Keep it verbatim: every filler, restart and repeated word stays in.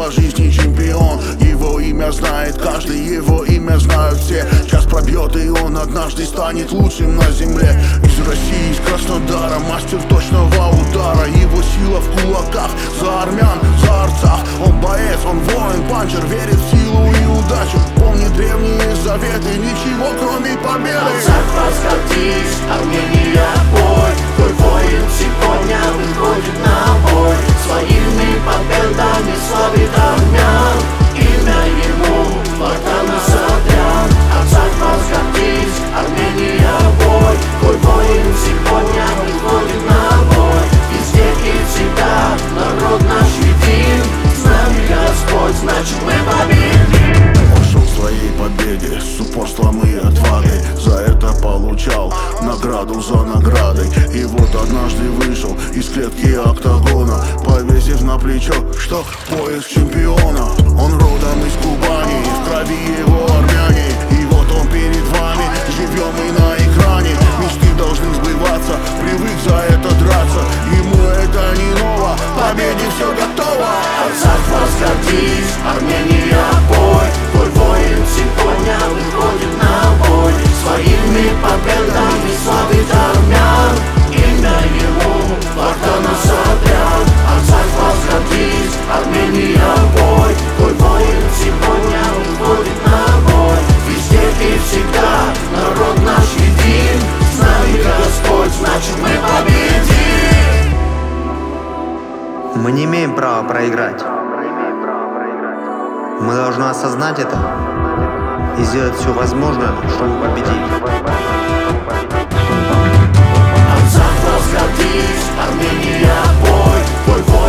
по жизни чемпион. Его имя знает каждый, его имя знают все. Час пробьет, и он однажды станет лучшим на земле. Из России, из Краснодара, мастер точного удара. Его сила в кулаках, за армян, за Арцах. Он боец, он воин, панчер, верит в силу и удачу. Помнит древние заветы, ничего кроме победы. Арцах, воскордись, Армения, бой. Твой воин сегодня выходит на бой. Своими победами славит армян. Имя ему Вартана Сатрян. Арцах, воскордись, Армения, бой. Твой воин сегодня выходит на бой. Везде и всегда народ наш един. С нами Господь, значит мы победим. Он шел к своей победе с упорством и отвагой. За это получал награду за наградой. И вот однажды вышел из клетки октагона, повесив на плечо, что пояс чемпиона. Он родом из Кубани, в крови его армяне. И вот он перед вами, живем и на экране. Мечты должны сбываться, привык за это драться. Ему это не ново, победе все готово. Арцах, воскордись, Армения, бой. Твой воин сегодня выходит на бой. Своими победами славит армян. Имя ему Вартана Сатрян. Арцах, воскордись, Армения, бой. Твой воин сегодня выходит на бой. Везде и всегда народ наш един. С нами Господь, значит мы победим. Мы не имеем права проиграть. Мы должны осознать это и сделать все возможное, чтобы победить. Арцах, воскордись, Армения, бой. Твой воин